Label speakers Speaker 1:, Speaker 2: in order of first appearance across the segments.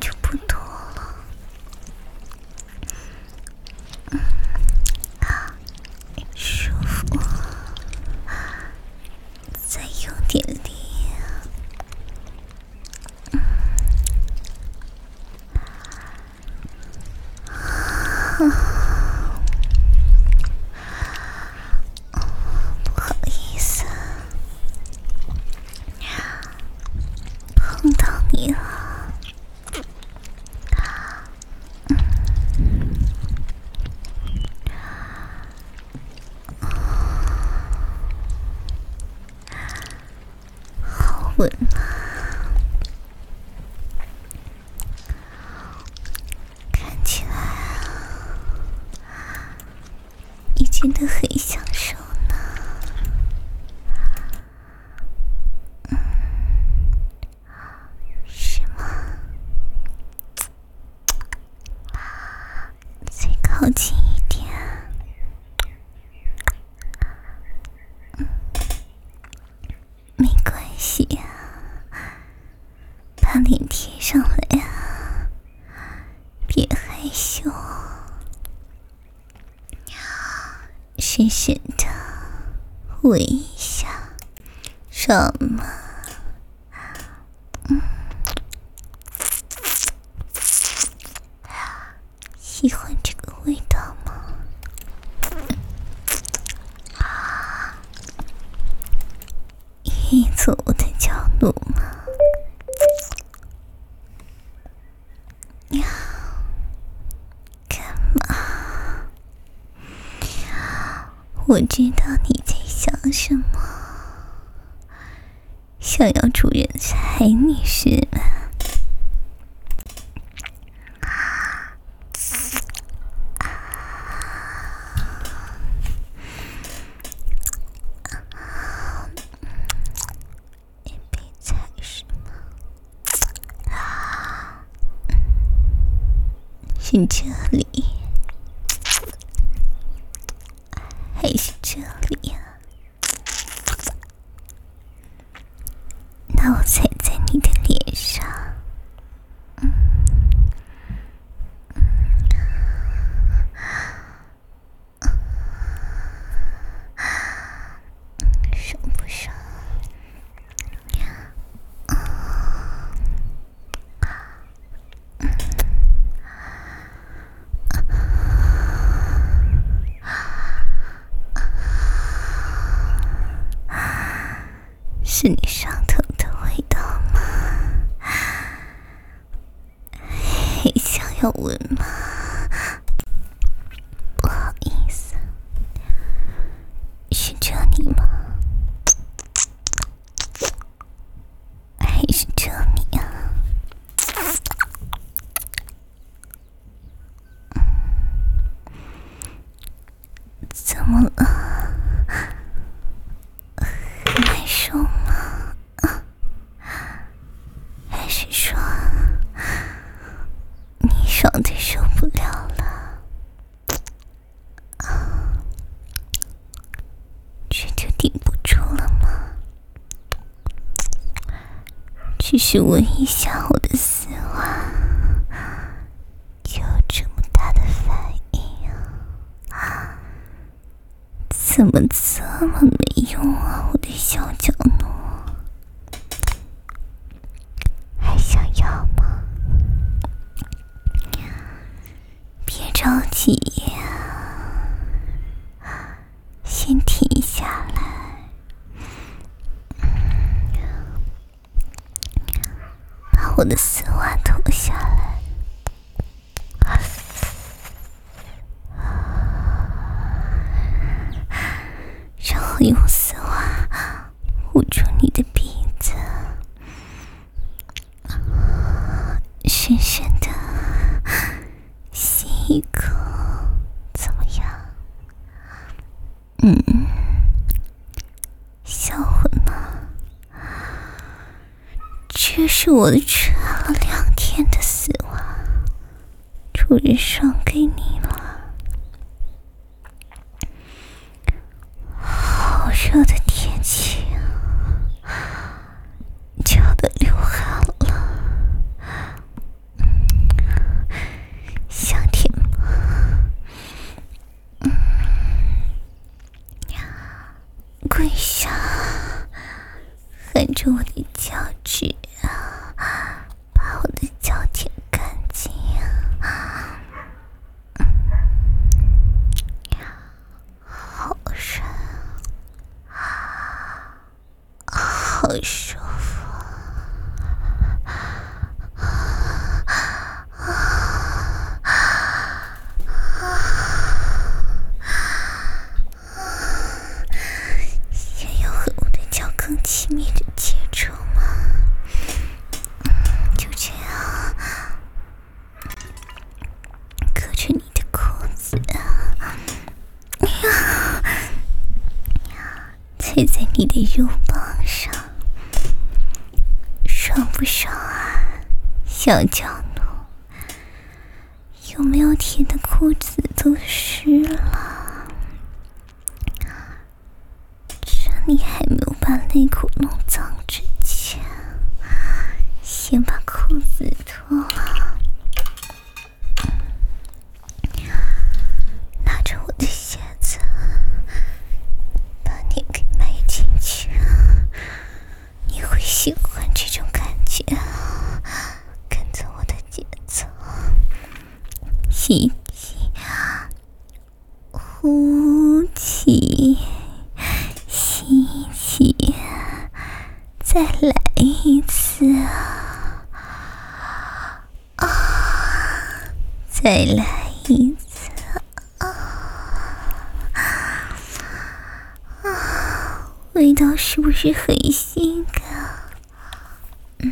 Speaker 1: 就不多了。舒服，再有点力。不好意思，碰到你了。好稳啊，看起来你真的很享受呢。是吗？再靠近一点。没关系，把脸贴上来啊，别害羞，深深的吻一下，爽吗？喜欢这个味道吗？愿意做我的脚奴吗？干嘛？我知道你在想什么，想要主人踩你是吗？被踩是吗？是这里，还是这里呀？那我踩在你的脸上，爽不爽？是你上头的味道吗？还想要闻吗？不好意思，是这里吗？还是这里啊？怎么了？很难受吗？还是说你爽的受不了了？这就顶不住了吗？只是闻一下我的丝袜，就有这么大的反应啊！怎么这么没用啊，我的小脚奴！还想要吗？别着急呀，先停下来，把我的丝袜脱下来。然后用丝袜捂住你的鼻子，深深的吸一口，怎么样？销魂吗？这是我穿了2天的丝袜，主人送给你了。好热的天气啊，脚都流汗了。 着我的脚趾啊，把我的脚舔干净啊，好软，好舒服。想要和我的脚更亲密的接触吗？就这样隔着你的裤子踩在你的肉棒上，爽不爽啊？小脚奴，有没有甜的裤子都湿了？趁你还没有把内裤弄脏之前，先把裤子脱了，拿着我的鞋子把你给迈进去，你会喜欢这种感觉，跟着我的节奏，吸气，呼气，吸气，再来一次再来一次味道是不是很性感？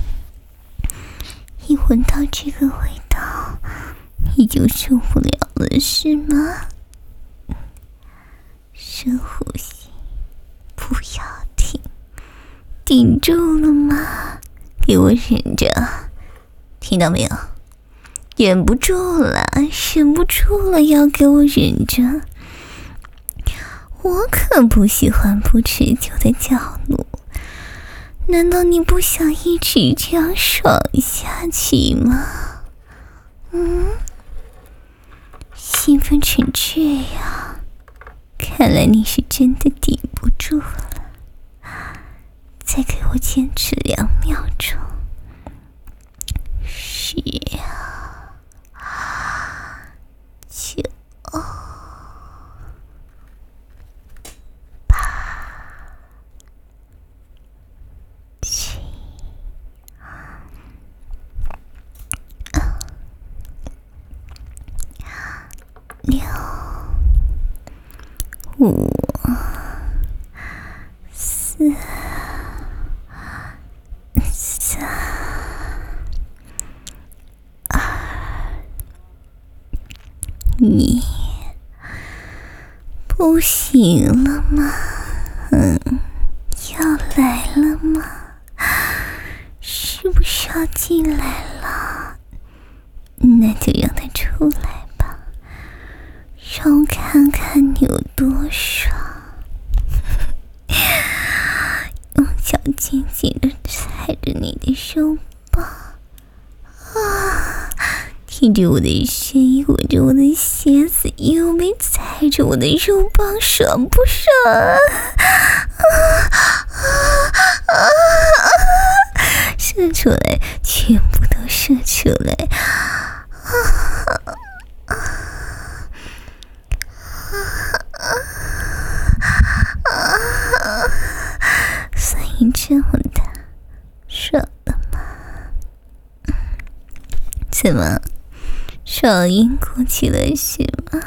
Speaker 1: 一闻到这个味道你就受不了了是吗？深呼吸，不要停，顶住了吗？给我忍着，听到没有？忍不住了，忍不住了，要给我忍着。我可不喜欢不持久的脚奴，难道你不想一直这样爽下去吗？兴奋成这样，看来你是真的顶不住了。再给我坚持2秒钟。10、9、8、7、6、5、4、3、2、1，不行了吗？要来了吗？是不是要进来了？那就让它出来吧，让我看看你有多爽。用脚紧紧地踩着你的肉棒听着我的声音，闻着我的鞋子，又没踩着我的肉棒，爽不爽？射出来，全部都射出来！声音这么大，爽了吗？怎么？爽晕过去了是吗？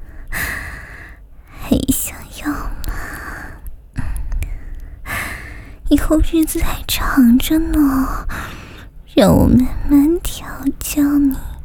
Speaker 1: 还想要吗？以后日子还长着呢，让我慢慢调教你。